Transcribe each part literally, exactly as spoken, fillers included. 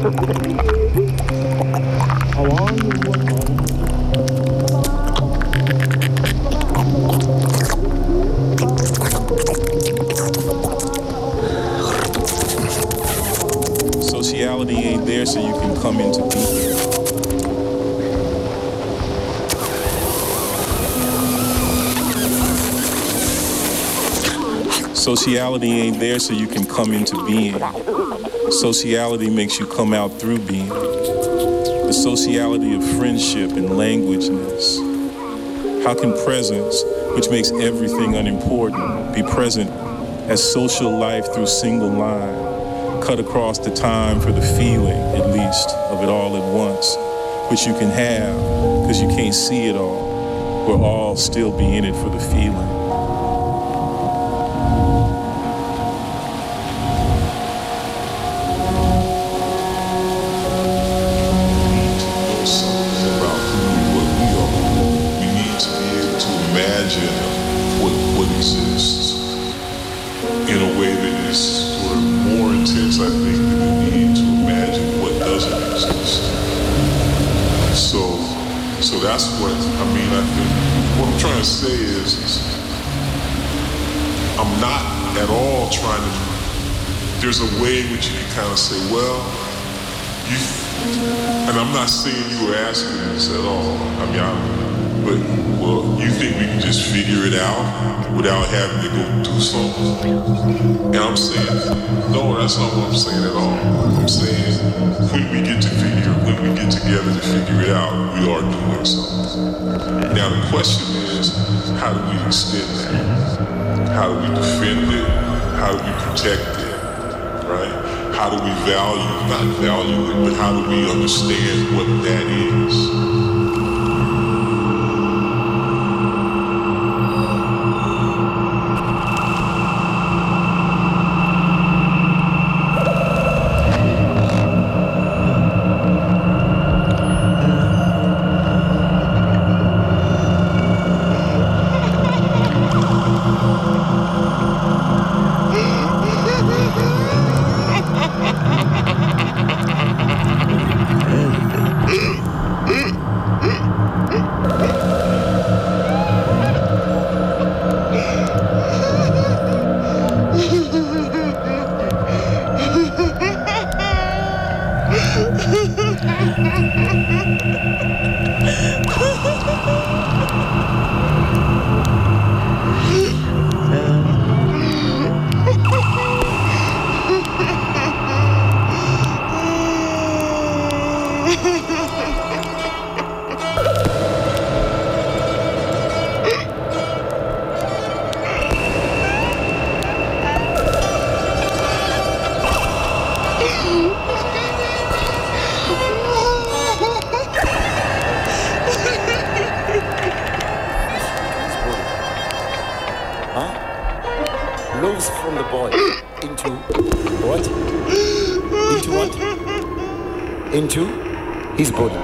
How are you? What are you? Sociality ain't there so you can come into being. Sociality ain't there so you can come into being. Sociality makes you come out through being. The sociality of friendship and languageness. How can presence, which makes everything unimportant, be present as social life through single line, cut across the time for the feeling, at least, of it all at once, which you can have, because you can't see it all. We'll all still be in it for the feeling. That's what, I mean, I think, what I'm trying to say is, is I'm not at all trying to, there's a way in which you can kind of say, well, you, and I'm not saying you were asking this at all, I mean, I, but, well, you think we can just figure it out without having to go do something? And I'm saying, no, that's not what I'm saying at all. I'm saying, when we get to figure, when we get together to figure it out, we are doing something. Now the question is, how do we extend that? How do we defend it? How do we protect it? Right? How do we value, not value it, but how do we understand what that is? Into his body.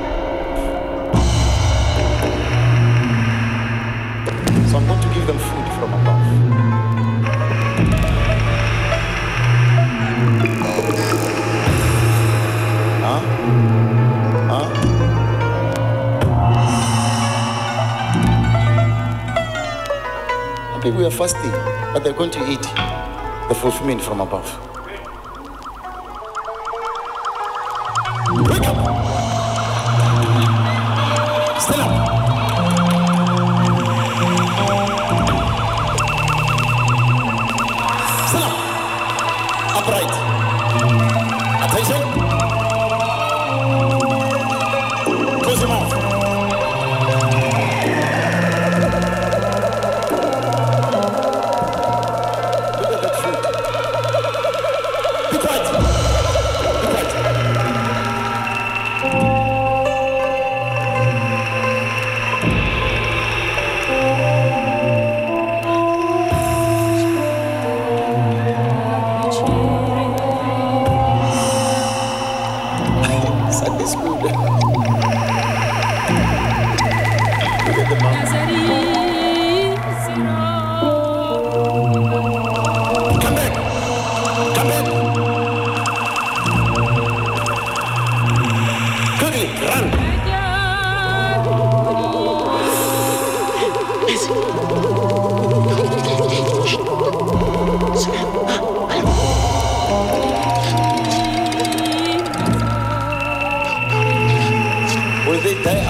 So I'm going to give them food from above. Huh? Huh? Okay, we are fasting, but they're going to eat the fulfillment from above. Wake up! Stand up! Stand up! Upright! Attention! Close your mouth! Look at that food. Be quiet! Be quiet!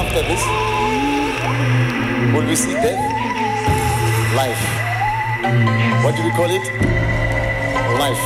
after this? Will we see death? Life. What do we call it? Life.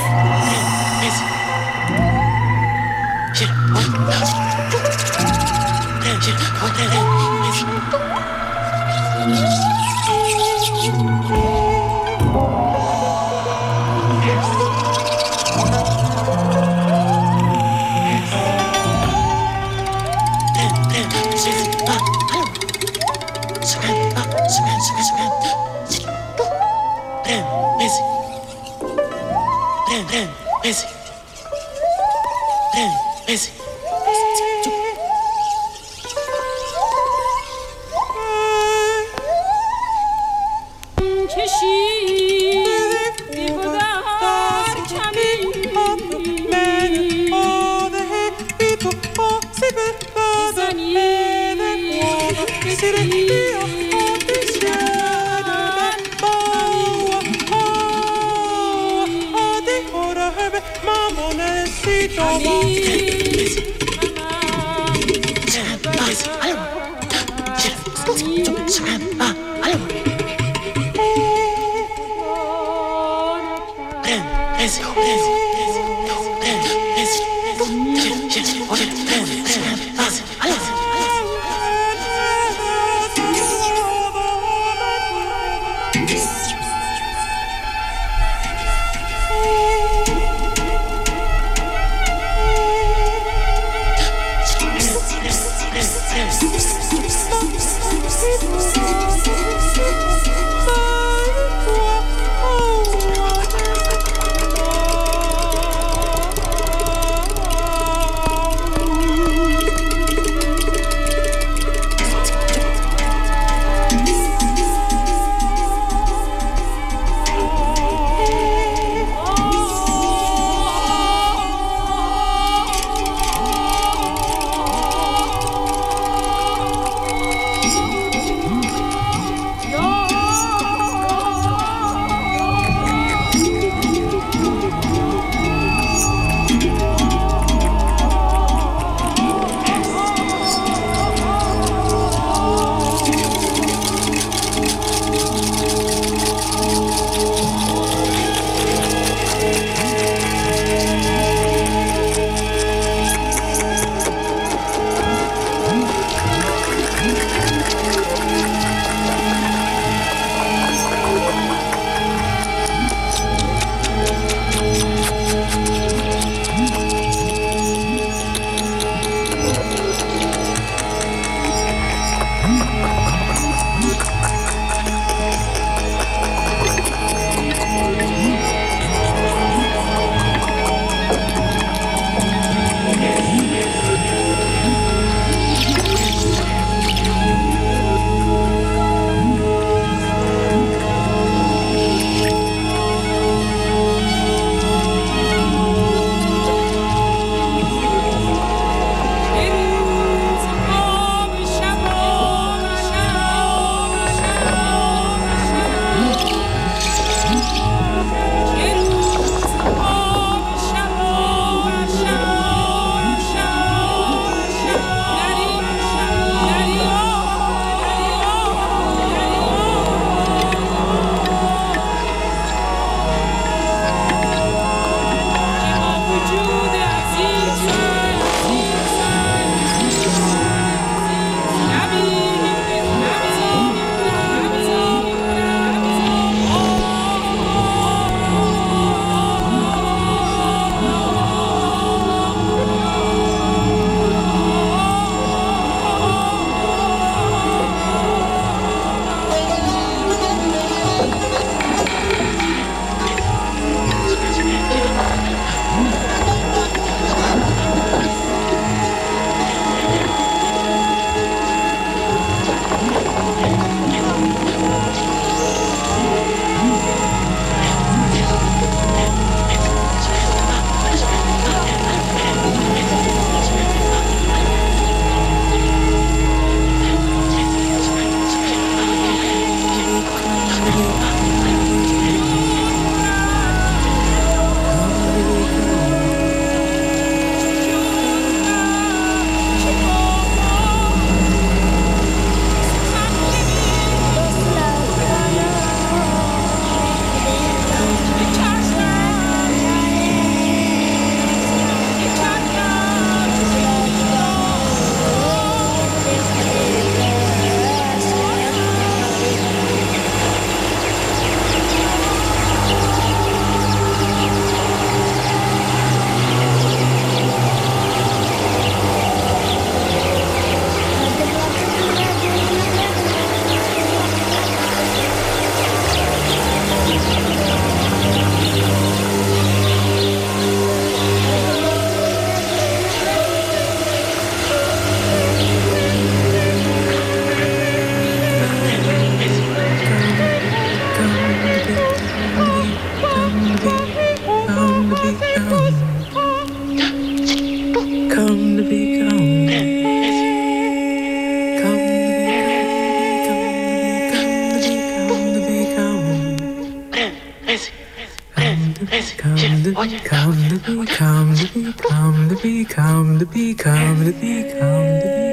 come to be, come to be, come to be, come to be, come to be, come to be.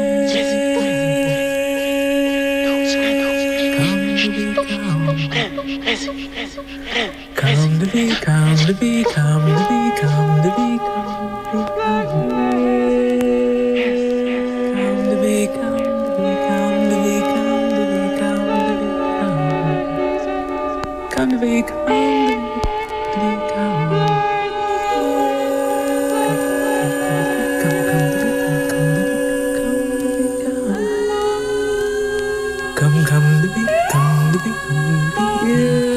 Come to be, come to be, come to be, come to be, come to be, come to be, come to be, come to be, come to be, come to be, come to be, come. Come, come to be, come to be, come to be, yeah.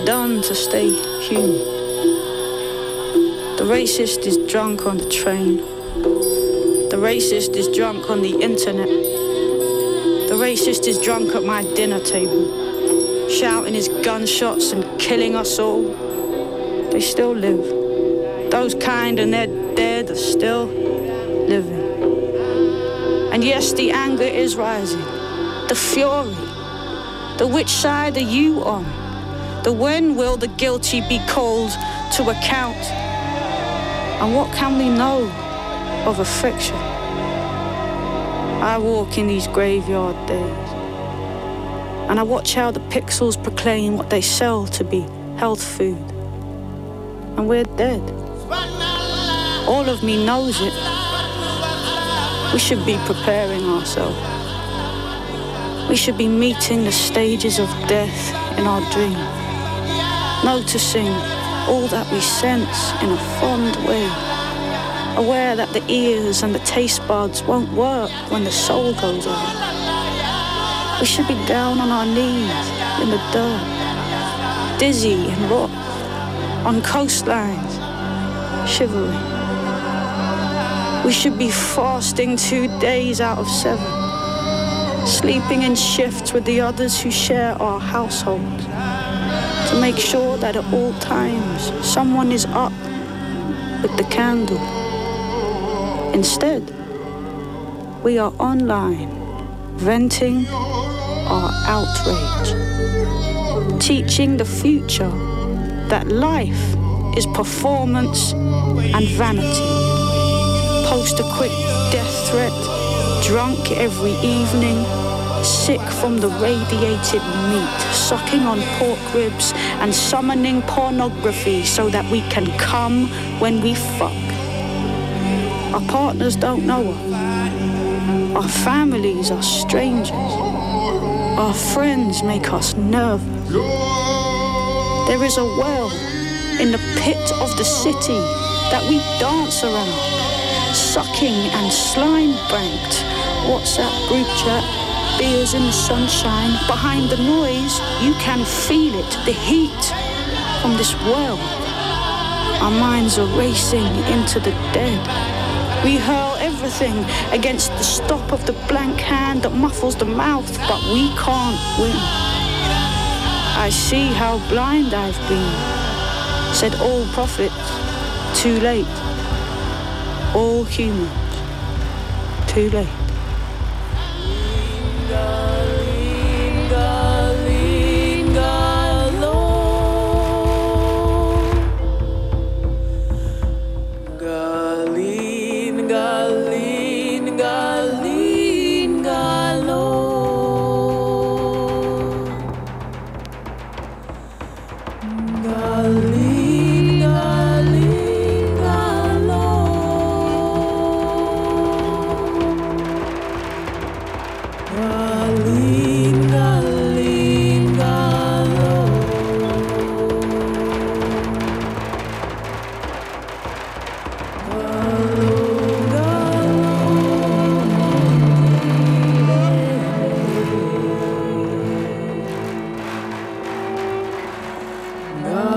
done to stay human? The racist is drunk on the train. The racist is drunk on the internet. The racist is drunk at my dinner table, shouting his gunshots and killing us all. They still live. Those kind and they're dead are still living. And yes, the anger is rising. The fury. The which side are you on? The when will the guilty be called to account? And what can we know of a fiction? I walk in these graveyard days, and I watch how the pixels proclaim what they sell to be health food. And we're dead. All of me knows it. We should be preparing ourselves. We should be meeting the stages of death in our dream, noticing all that we sense in a fond way, aware that the ears and the taste buds won't work when the soul goes out. We should be down on our knees in the dirt, dizzy and rock, on coastlines, shivering. We should be fasting two days out of seven, sleeping in shifts with the others who share our household, to make sure that at all times someone is up with the candle. Instead, we are online, venting our outrage, teaching the future that life is performance and vanity. Post a quick death threat, drunk every evening, sick from the radiated meat, sucking on pork ribs and summoning pornography so that we can come when we fuck. Our partners don't know us. Our families are strangers. Our friends make us nervous. There is a well in the pit of the city that we dance around, sucking and slime-banked. WhatsApp group chat, beers in the sunshine. Behind the noise, you can feel it, the heat from this well. Our minds are racing into the dead. We hurl everything against the stop of the blank hand that muffles the mouth, but we can't win. I see how blind I've been, said all prophets, too late. All humans, too late. No.